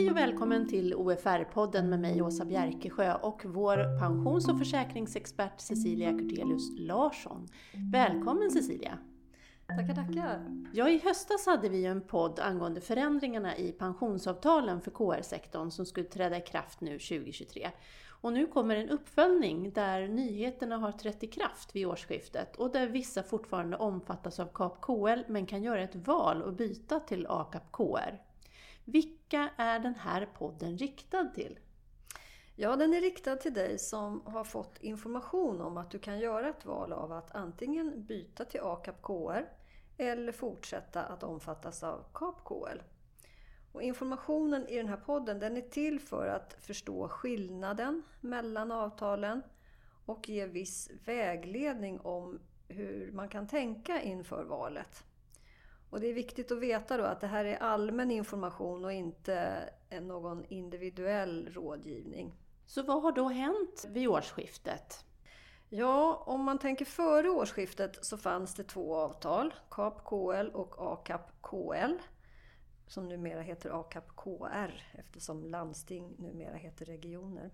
Hej och välkommen till OFR-podden med mig Åsa Bjerkesjö och vår pensions- och försäkringsexpert Cecilia Kurtelius Larsson. Välkommen Cecilia! Tackar! Ja, i höstas hade vi ju en podd angående förändringarna i pensionsavtalen för KR-sektorn som skulle träda i kraft nu 2023. Och nu kommer en uppföljning där nyheterna har trätt i kraft vid årsskiftet och där vissa fortfarande omfattas av KAP-KL men kan göra ett val och byta till AKAP-KR. Vilka är den här podden riktad till? Ja, den är riktad till dig som har fått information om att du kan göra ett val av att antingen byta till AKAP-KR eller fortsätta att omfattas av KAP-KL. Och informationen i den här podden den är till för att förstå skillnaden mellan avtalen och ge viss vägledning om hur man kan tänka inför valet. Och det är viktigt att veta då att det här är allmän information och inte någon individuell rådgivning. Så vad har då hänt vid årsskiftet? Ja, om man tänker före årsskiftet så fanns det två avtal, KAP-KL och AKAP-KL, som numera heter AKAP-KR eftersom landsting numera heter regioner.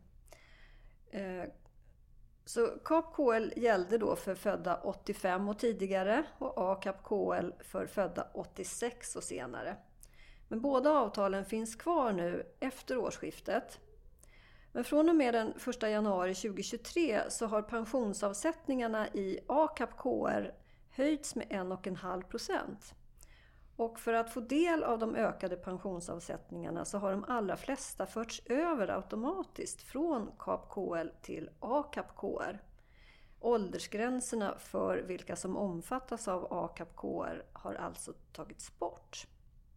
Så KAP-KL gällde då för födda 85 och tidigare och AKAP-KL för födda 86 och senare. Men båda avtalen finns kvar nu efter årsskiftet. Men från och med den 1 januari 2023 så har pensionsavsättningarna i AKAP-KR höjts med 1,5%. Och för att få del av de ökade pensionsavsättningarna så har de allra flesta förts över automatiskt från KAP-KL till AKAP-KR. Åldersgränserna för vilka som omfattas av AKAP-KR har alltså tagits bort.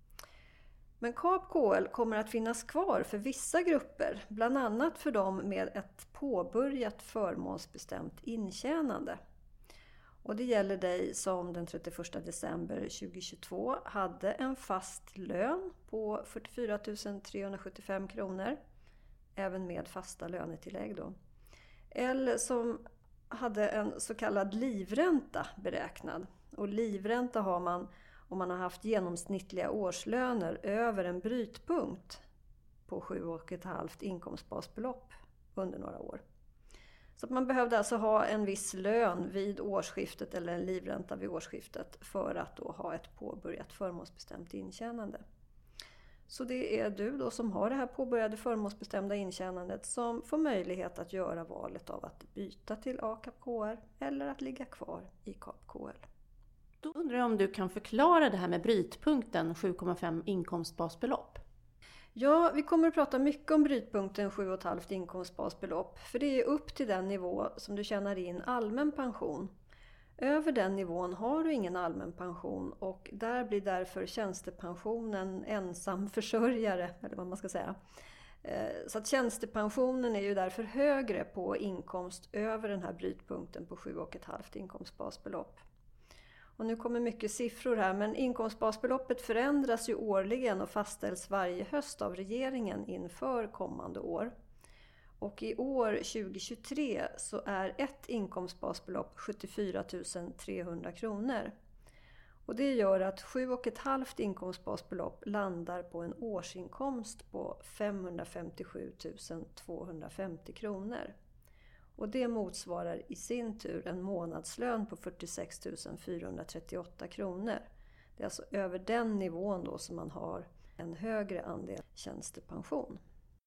Men KAP-KL kommer att finnas kvar för vissa grupper, bland annat för dem med ett påbörjat förmånsbestämt intjänande. Och det gäller dig som den 31 december 2022 hade en fast lön på 44 375 kronor, även med fasta lönetillägg då. Eller som hade en så kallad livränta beräknad. Och livränta har man om man har haft genomsnittliga årslöner över en brytpunkt på 7,5 inkomstbasbelopp under några år. Så att man behövde alltså ha en viss lön vid årsskiftet eller en livränta vid årsskiftet för att då ha ett påbörjat förmånsbestämt intjänande. Så det är du då som har det här påbörjade förmånsbestämda intjänandet som får möjlighet att göra valet av att byta till AKAP-KR eller att ligga kvar i KAP-KL. Då undrar jag om du kan förklara det här med brytpunkten 7,5 inkomstbasbelopp. Ja, vi kommer att prata mycket om brytpunkten 7,5 inkomstbasbelopp. För det är upp till den nivå som du tjänar in allmän pension. Över den nivån har du ingen allmän pension och där blir därför tjänstepensionen ensam försörjare, eller vad man ska säga. Så att tjänstepensionen är ju därför högre på inkomst över den här brytpunkten på 7,5 inkomstbasbelopp. Och nu kommer mycket siffror här, men inkomstbasbeloppet förändras ju årligen och fastställs varje höst av regeringen inför kommande år. Och i år 2023 så är ett inkomstbasbelopp 74 300 kronor. Och det gör att 7,5 inkomstbasbelopp landar på en årsinkomst på 557 250 kronor. Och det motsvarar i sin tur en månadslön på 46 438 kronor. Det är alltså över den nivån då som man har en högre andel tjänstepension.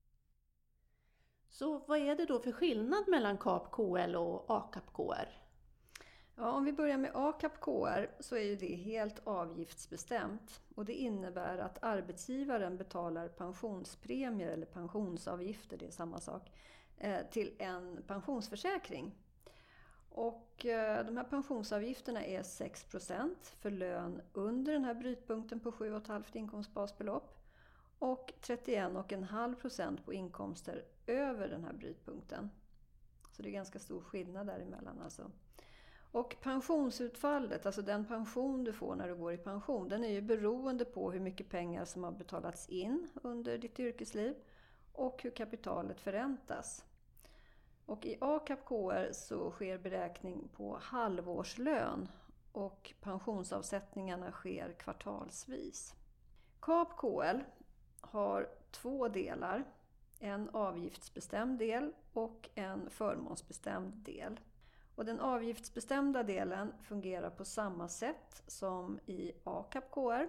Så vad är det då för skillnad mellan KAP-KL och AKAP-KR? Ja, om vi börjar med AKAP-KR så är ju det helt avgiftsbestämt. Och det innebär att arbetsgivaren betalar pensionspremier eller pensionsavgifter, det är samma sak, till en pensionsförsäkring. Och de här pensionsavgifterna är 6% för lön under den här brytpunkten på 7,5 inkomstbasbelopp och 31,5% på inkomster över den här brytpunkten. Så det är ganska stor skillnad däremellan alltså. Och pensionsutfallet, alltså den pension du får när du går i pension, den är ju beroende på hur mycket pengar som har betalats in under ditt yrkesliv och hur kapitalet förräntas. Och i AKAP-KR så sker beräkning på halvårslön och pensionsavsättningarna sker kvartalsvis. KAP-KL har 2 delar. En avgiftsbestämd del och en förmånsbestämd del. Och den avgiftsbestämda delen fungerar på samma sätt som i AKAP-KR.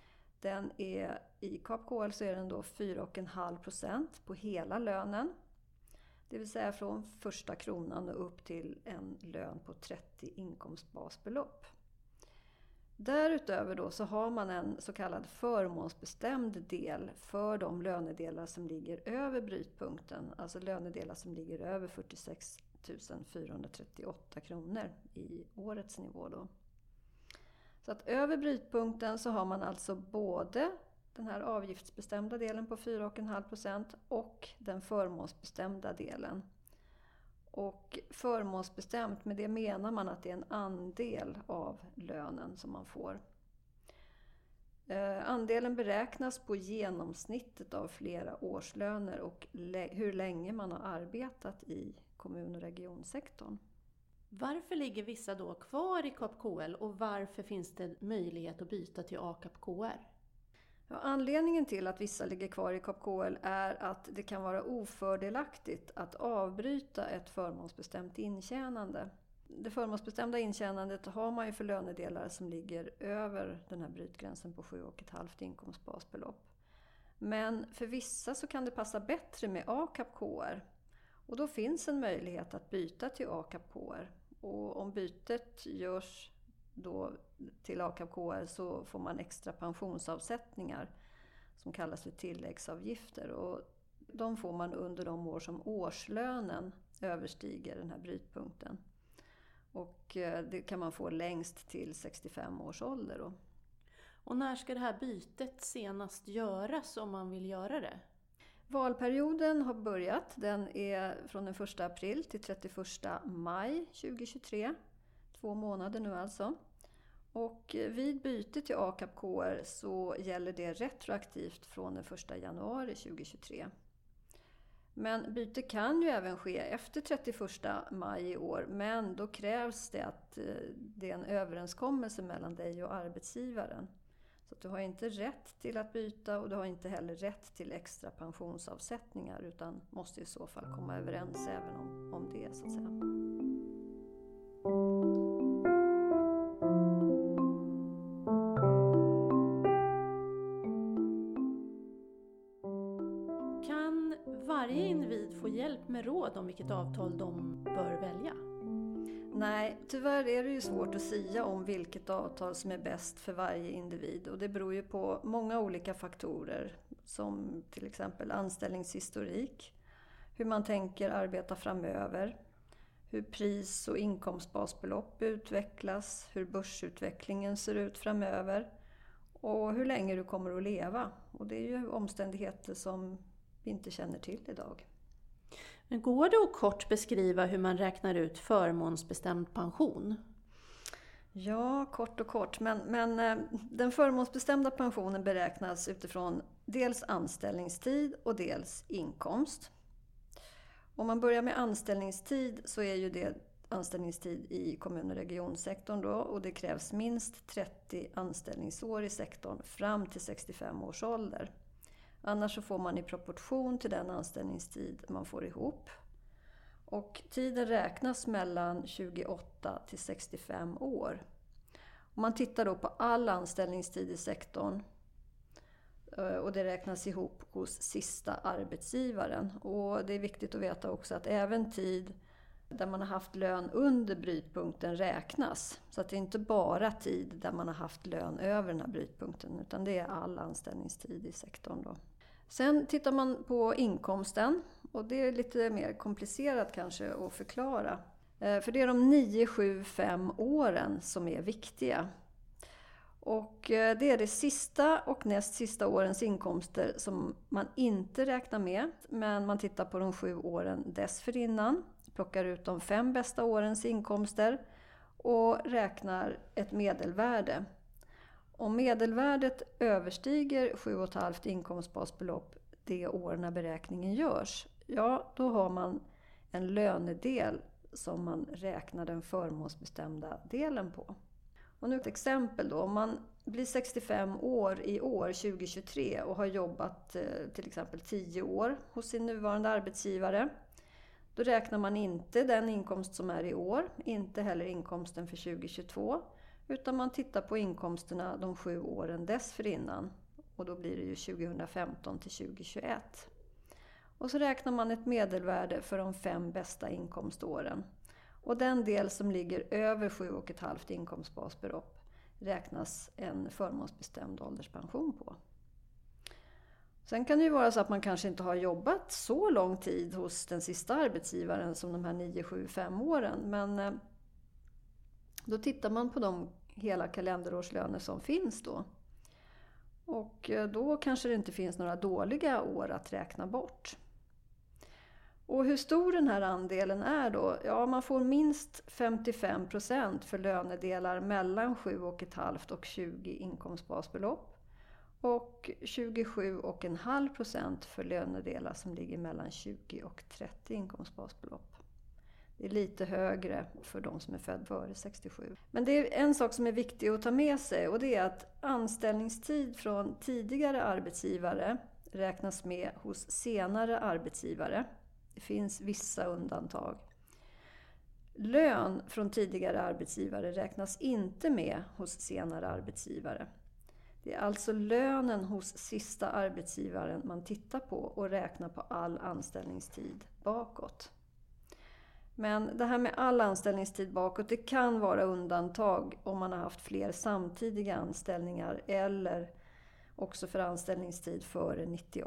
I KAP-KR så är den då 4,5% på hela lönen. Det vill säga från första kronan och upp till en lön på 30 inkomstbasbelopp. Därutöver då så har man en så kallad förmånsbestämd del för de lönedelar som ligger över brytpunkten. Alltså lönedelar som ligger över 46 438 kronor i årets nivå då. Så att över brytpunkten så har man alltså både den här avgiftsbestämda delen på 4,5% och den förmånsbestämda delen. Och förmånsbestämt, med det menar man att det är en andel av lönen som man får. Andelen beräknas på genomsnittet av flera årslöner och hur länge man har arbetat i kommun- och regionsektorn. Varför ligger vissa då kvar i KAP-KL och varför finns det möjlighet att byta till AKAP-KR? Ja, anledningen till att vissa ligger kvar i KAP-KL är att det kan vara ofördelaktigt att avbryta ett förmånsbestämt intjänande. Det förmånsbestämda intjänandet har man ju för lönedelar som ligger över den här brytgränsen på 7,5 inkomstbasbelopp. Men för vissa så kan det passa bättre med AKAP-KR. Och då finns en möjlighet att byta till AKAP-KR. Och om bytet görs då till AKAP-KR så får man extra pensionsavsättningar som kallas för tilläggsavgifter. Och de får man under de år som årslönen överstiger den här brytpunkten. Och det kan man få längst till 65 års ålder då. Och när ska det här bytet senast göras om man vill göra det? Valperioden har börjat. Den är från den 1 april till 31 maj 2023. 2 månader nu alltså. Och vid byte till AKAP-KR så gäller det retroaktivt från den 1 januari 2023. Men byte kan ju även ske efter 31 maj i år, men då krävs det att det är en överenskommelse mellan dig och arbetsgivaren. Så att du har inte rätt till att byta och du har inte heller rätt till extra pensionsavsättningar utan måste i så fall komma överens även om det så att säga. Kan varje individ få hjälp med råd om vilket avtal de bör välja? Nej, tyvärr är det ju svårt att säga om vilket avtal som är bäst för varje individ. Och det beror ju på många olika faktorer som till exempel anställningshistorik, hur man tänker arbeta framöver, hur pris- och inkomstbasbelopp utvecklas, hur börsutvecklingen ser ut framöver och hur länge du kommer att leva. Och det är ju omständigheter som vi inte känner till idag. Men går det att kort beskriva hur man räknar ut förmånsbestämd pension? Ja, kort och kort. Men den förmånsbestämda pensionen beräknas utifrån dels anställningstid och dels inkomst. Om man börjar med anställningstid så är ju det anställningstid i kommun- och regionsektorn då, och det krävs minst 30 anställningsår i sektorn fram till 65 års ålder. Annars så får man i proportion till den anställningstid man får ihop. Och tiden räknas mellan 28 till 65 år. Om man tittar då på all anställningstid i sektorn och det räknas ihop hos sista arbetsgivaren. Och det är viktigt att veta också att även tid där man har haft lön under brytpunkten räknas. Så att det är inte bara tid där man har haft lön över den här brytpunkten utan det är all anställningstid i sektorn då. Sen tittar man på inkomsten och det är lite mer komplicerat kanske att förklara. För det är de 9, 7, 5 åren som är viktiga. Och det är det sista och näst sista årens inkomster som man inte räknar med. Men man tittar på de 7 åren dessförinnan, plockar ut de 5 bästa årens inkomster och räknar ett medelvärde. Om medelvärdet överstiger 7,5 inkomstbasbelopp det år när beräkningen görs, ja då har man en lönedel som man räknar den förmånsbestämda delen på. Och nu ett exempel då, om man blir 65 år i år 2023 och har jobbat till exempel 10 år hos sin nuvarande arbetsgivare. Då räknar man inte den inkomst som är i år, inte heller inkomsten för 2022. Utan man tittar på inkomsterna de 7 åren dessförinnan. Och då blir det ju 2015 till 2021. Och så räknar man ett medelvärde för de 5 bästa inkomståren. Och den del som ligger över 7,5 inkomstbasbelopp räknas en förmånsbestämd ålderspension på. Sen kan det ju vara så att man kanske inte har jobbat så lång tid hos den sista arbetsgivaren som de här 9, 7, 5 åren. Men då tittar man på de hela kalenderårslöner som finns då. Och då kanske det inte finns några dåliga år att räkna bort. Och hur stor den här andelen är då? Ja, man får minst 55% för lönedelar mellan 7,5 och 20 inkomstbasbelopp. Och 27,5% för lönedelar som ligger mellan 20 och 30 inkomstbasbelopp. Det är lite högre för de som är födda före 67. Men det är en sak som är viktig att ta med sig, och det är att anställningstid från tidigare arbetsgivare räknas med hos senare arbetsgivare. Det finns vissa undantag. Lön från tidigare arbetsgivare räknas inte med hos senare arbetsgivare. Det är alltså lönen hos sista arbetsgivaren man tittar på och räknar på all anställningstid bakåt. Men det här med all anställningstid bakåt, det kan vara undantag om man har haft fler samtidiga anställningar eller också för anställningstid före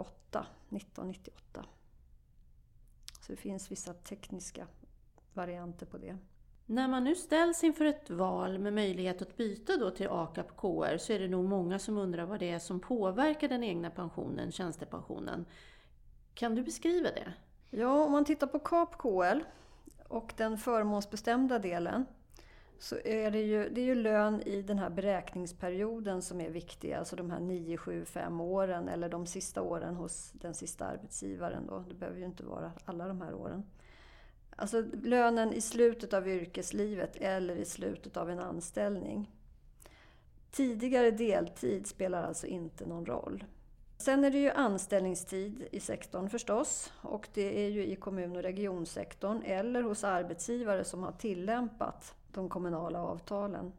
1998. Så det finns vissa tekniska varianter på det. När man nu ställs inför ett val med möjlighet att byta då till ACAP-KR så är det nog många som undrar vad det är som påverkar den egna pensionen, tjänstepensionen. Kan du beskriva det? Ja, om man tittar på KAP-KL och den förmånsbestämda delen så är det är ju lön i den här beräkningsperioden som är viktig. Alltså de här 9, 7, 5 åren eller de sista åren hos den sista arbetsgivaren då. Det behöver ju inte vara alla de här åren. Alltså lönen i slutet av yrkeslivet eller i slutet av en anställning. Tidigare deltid spelar alltså inte någon roll. Sen är det ju anställningstid i sektorn förstås, och det är ju i kommun- och regionsektorn eller hos arbetsgivare som har tillämpat de kommunala avtalen.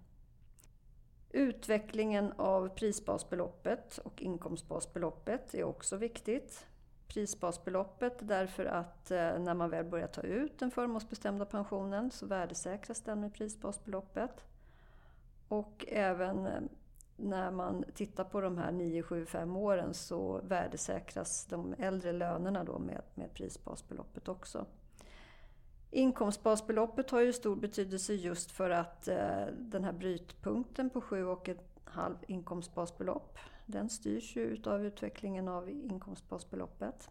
Utvecklingen av prisbasbeloppet och inkomstbasbeloppet är också viktigt. Prisbasbeloppet därför att när man väl börjar ta ut den förmånsbestämda pensionen så värdesäkras den med prisbasbeloppet. Och även när man tittar på de här 9, 7, 5 åren så värdesäkras de äldre lönerna då med prisbasbeloppet också. Inkomstbasbeloppet har ju stor betydelse just för att den här brytpunkten på 7,5 inkomstbasbelopp, den styrs ju utav utvecklingen av inkomstbasbeloppet.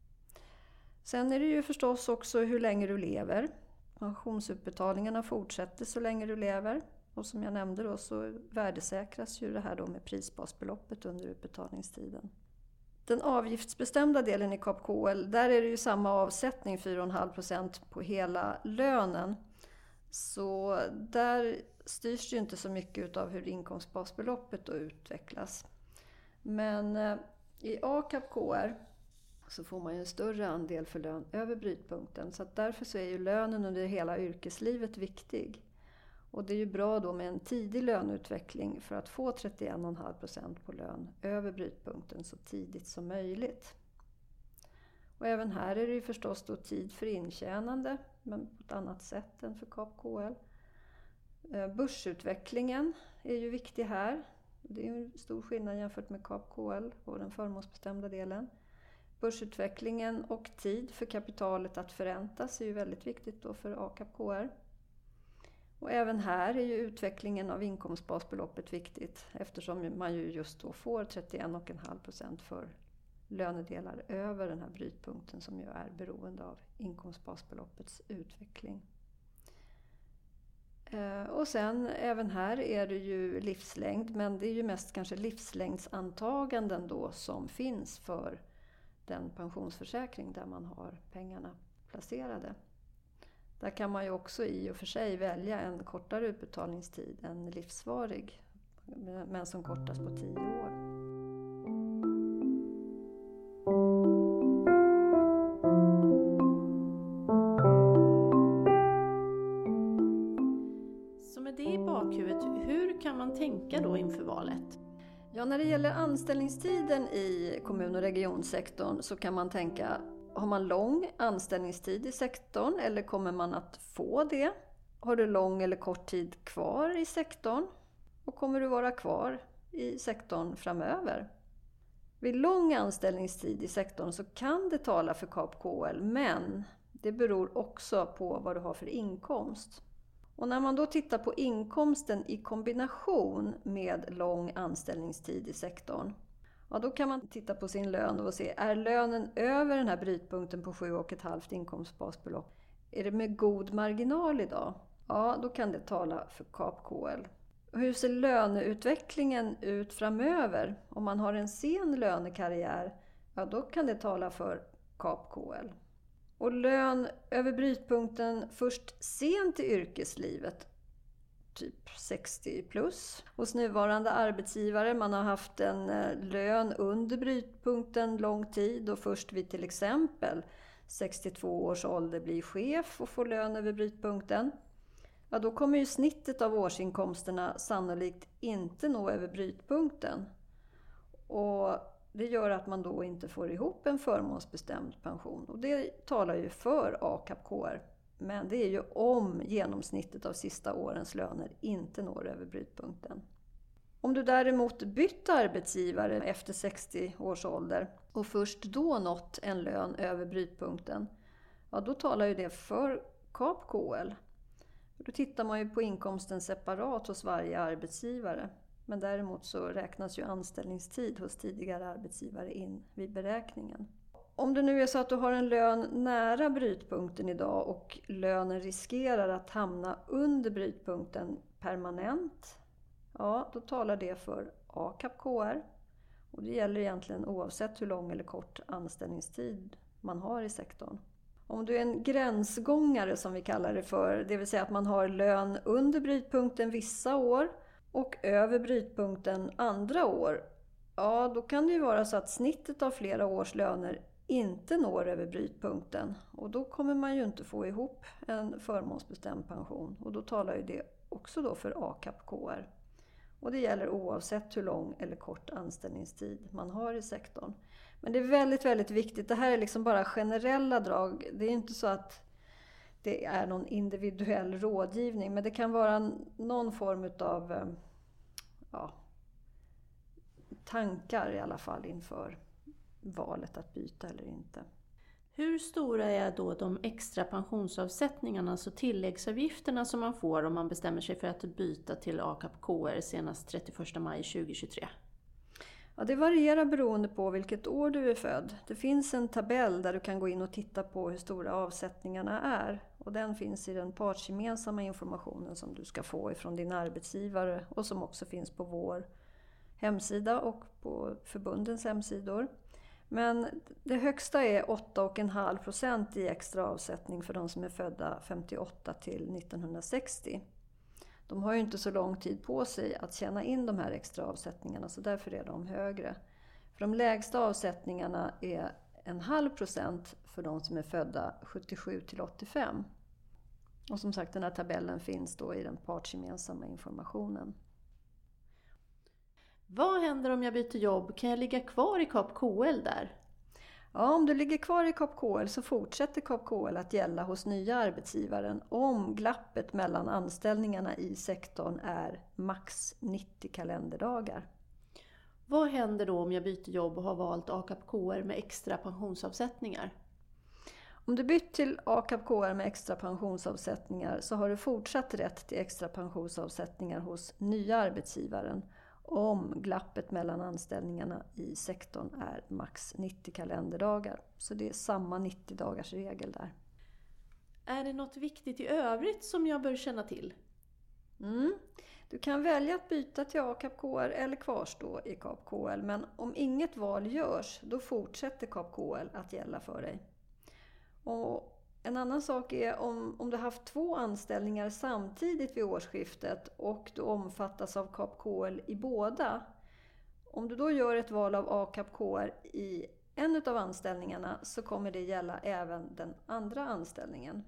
Sen är det ju förstås också hur länge du lever. Pensionsutbetalningarna fortsätter så länge du lever. Och som jag nämnde då så värdesäkras ju det här då med prisbasbeloppet under utbetalningstiden. Den avgiftsbestämda delen i KAP-KL, där är det ju samma avsättning, 4,5% på hela lönen. Så där styrs ju inte så mycket av hur inkomstbasbeloppet då utvecklas. Men i ACAP-KR så får man ju en större andel för lön över brytpunkten. Så att därför så är ju lönen under hela yrkeslivet viktig. Och det är ju bra då med en tidig löneutveckling för att få 31,5% på lön över brytpunkten så tidigt som möjligt. Och även här är det ju förstås då tid för intjänande, men på ett annat sätt än för KAP-KL. Börsutvecklingen är ju viktig här. Det är ju en stor skillnad jämfört med KAP-KL och den förmånsbestämda delen. Börsutvecklingen och tid för kapitalet att förräntas är ju väldigt viktigt då för ACAP-KR. Och även här är ju utvecklingen av inkomstbasbeloppet viktigt eftersom man ju just då får 31,5% för lönedelar över den här brytpunkten som ju är beroende av inkomstbasbeloppets utveckling. Och sen även här är det ju livslängd, men det är ju mest kanske livslängdsantaganden då som finns för den pensionsförsäkring där man har pengarna placerade. Där kan man ju också i och för sig välja en kortare utbetalningstid än livsvarig, men som kortas på 10 år. Så med det i bakhuvudet, hur kan man tänka då inför valet? Ja, när det gäller anställningstiden i kommun- och regionsektorn så kan man tänka: har man lång anställningstid i sektorn eller kommer man att få det? Har du lång eller kort tid kvar i sektorn? Och kommer du vara kvar i sektorn framöver? Vid lång anställningstid i sektorn så kan det tala för KAP-KL, men det beror också på vad du har för inkomst. Och när man då tittar på inkomsten i kombination med lång anställningstid i sektorn, ja, då kan man titta på sin lön och se, är lönen över den här brytpunkten på 7,5 inkomstbasbelopp? Är det med god marginal idag? Ja, då kan det tala för KAP-KL. Och hur ser löneutvecklingen ut framöver? Om man har en sen lönekarriär, ja, då kan det tala för KAP-KL. Och lön över brytpunkten först sent i yrkeslivet, typ 60 plus. Hos nuvarande arbetsgivare, man har haft en lön under brytpunkten lång tid och först vid till exempel 62 års ålder blir chef och får lön över brytpunkten. Ja, då kommer ju snittet av årsinkomsterna sannolikt inte nå över brytpunkten. Och det gör att man då inte får ihop en förmånsbestämd pension. Och det talar ju för AKAP-KR. Men det är ju om genomsnittet av sista årens löner inte når över brytpunkten. Om du däremot bytt arbetsgivare efter 60 års ålder och först då nått en lön över brytpunkten, ja, då talar ju det för KAP-KL. Då tittar man ju på inkomsten separat hos varje arbetsgivare. Men däremot så räknas ju anställningstid hos tidigare arbetsgivare in vid beräkningen. Om det nu är så att du har en lön nära brytpunkten idag och lönen riskerar att hamna under brytpunkten permanent, ja, då talar det för AKAP-KR. Och det gäller egentligen oavsett hur lång eller kort anställningstid man har i sektorn. Om du är en gränsgångare som vi kallar det för, det vill säga att man har lön under brytpunkten vissa år och över brytpunkten andra år, ja, då kan det ju vara så att snittet av flera års löner inte når över brytpunkten. Och då kommer man ju inte få ihop en förmånsbestämd pension. Och då talar ju det också då för AKAP-KR. Och det gäller oavsett hur lång eller kort anställningstid man har i sektorn. Men det är väldigt, väldigt viktigt. Det här är liksom bara generella drag. Det är inte så att det är någon individuell rådgivning. Men det kan vara någon form av tankar i alla fall inför valet att byta eller inte. Hur stora är då de extra pensionsavsättningarna, alltså tilläggsavgifterna som man får om man bestämmer sig för att byta till AKAP-KR senast 31 maj 2023? Ja, det varierar beroende på vilket år du är född. Det finns en tabell där du kan gå in och titta på hur stora avsättningarna är. Och den finns i den partsgemensamma informationen som du ska få ifrån din arbetsgivare och som också finns på vår hemsida och på förbundens hemsidor. Men det högsta är 8,5% i extra avsättning för de som är födda 58 till 1960. De har ju inte så lång tid på sig att tjäna in de här extra avsättningarna, så därför är de högre. För de lägsta avsättningarna är 0,5% för de som är födda 77 till 85. Och som sagt, den här tabellen finns då i den partsgemensamma informationen. Vad händer om jag byter jobb? Kan jag ligga kvar i KAP-KL där? Ja, om du ligger kvar i KAP-KL så fortsätter KAP-KL att gälla hos nya arbetsgivaren om glappet mellan anställningarna i sektorn är max 90 kalenderdagar. Vad händer då om jag byter jobb och har valt AKAP-KR med extra pensionsavsättningar? Om du bytt till AKAP-KR med extra pensionsavsättningar så har du fortsatt rätt till extra pensionsavsättningar hos nya arbetsgivaren om glappet mellan anställningarna i sektorn är max 90 kalenderdagar. Så det är samma 90 dagars regel där. Är det något viktigt i övrigt som jag bör känna till? Du kan välja att byta till AKAP-KR eller kvarstå i KAP-KL, men om inget val görs, då fortsätter KAP-KL att gälla för dig. Och En annan sak är om du har haft 2 anställningar samtidigt vid årsskiftet och du omfattas av KAP-KL i båda. Om du då gör ett val av AKAP-KR i en av anställningarna så kommer det gälla även den andra anställningen.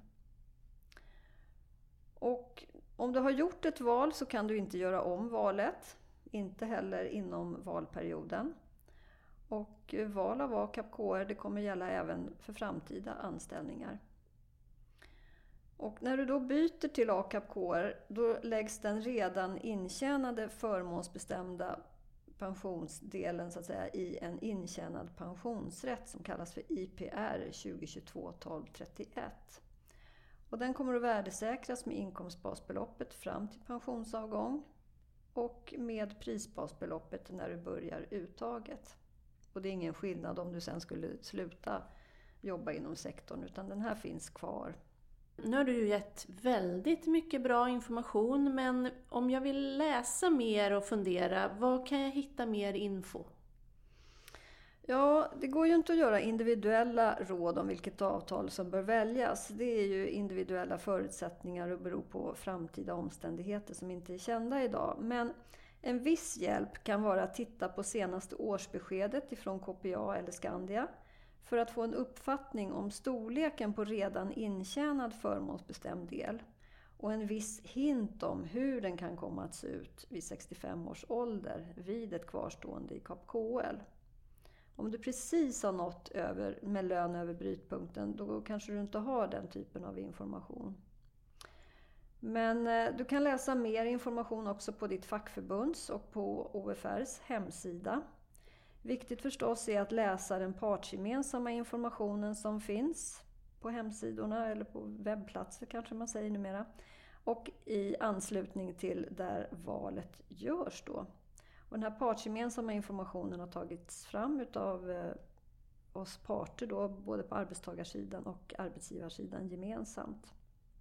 Och om du har gjort ett val så kan du inte göra om valet, inte heller inom valperioden. Och val av AKAP-KR det kommer gälla även för framtida anställningar. Och när du då byter till AKAP-KR då läggs den redan intjänade förmånsbestämda pensionsdelen så att säga, i en intjänad pensionsrätt som kallas för IPR 2022-1231. Och den kommer att värdesäkras med inkomstbasbeloppet fram till pensionsavgång och med prisbasbeloppet när du börjar uttaget. Och det är ingen skillnad om du sen skulle sluta jobba inom sektorn utan den här finns kvar. Nu har du ju gett väldigt mycket bra information, men om jag vill läsa mer och fundera, var kan jag hitta mer info? Ja, det går ju inte att göra individuella råd om vilket avtal som bör väljas. Det är ju individuella förutsättningar och beror på framtida omständigheter som inte är kända idag. Men en viss hjälp kan vara att titta på senaste årsbeskedet ifrån KPA eller Skandia för att få en uppfattning om storleken på redan intjänad förmånsbestämd del och en viss hint om hur den kan komma att se ut vid 65 års ålder vid ett kvarstående i KAP-KL. Om du precis har nått över med lön över brytpunkten då kanske du inte har den typen av information. Men du kan läsa mer information också på ditt fackförbunds och på OFRs hemsida. Viktigt förstås är att läsa den partsgemensamma informationen som finns på hemsidorna eller på webbplatser kanske man säger numera. Och i anslutning till där valet görs då. Och den här partsgemensamma informationen har tagits fram av oss parter då, både på arbetstagarsidan och arbetsgivarsidan gemensamt.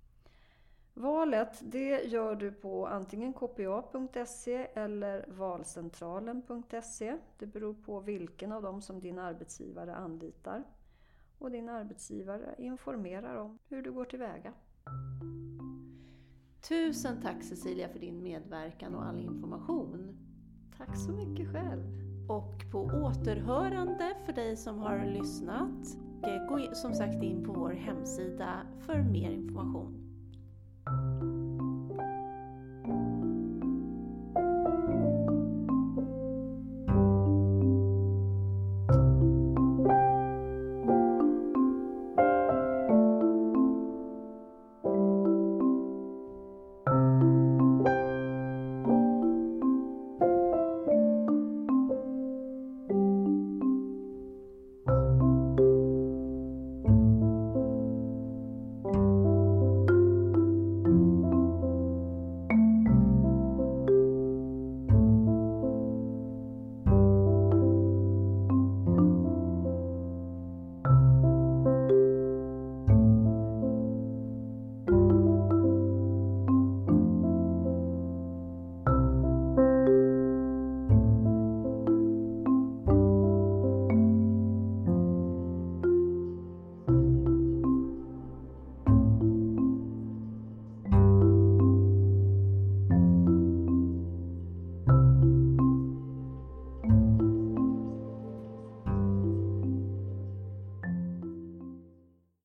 Valet det gör du på antingen kpa.se eller valcentralen.se. Det beror på vilken av dem som din arbetsgivare anlitar. Och din arbetsgivare informerar om hur du går tillväga. Tusen tack Cecilia för din medverkan och all information. Tack så mycket själv. Och på återhörande för dig som har lyssnat. Gå som sagt in på vår hemsida för mer information.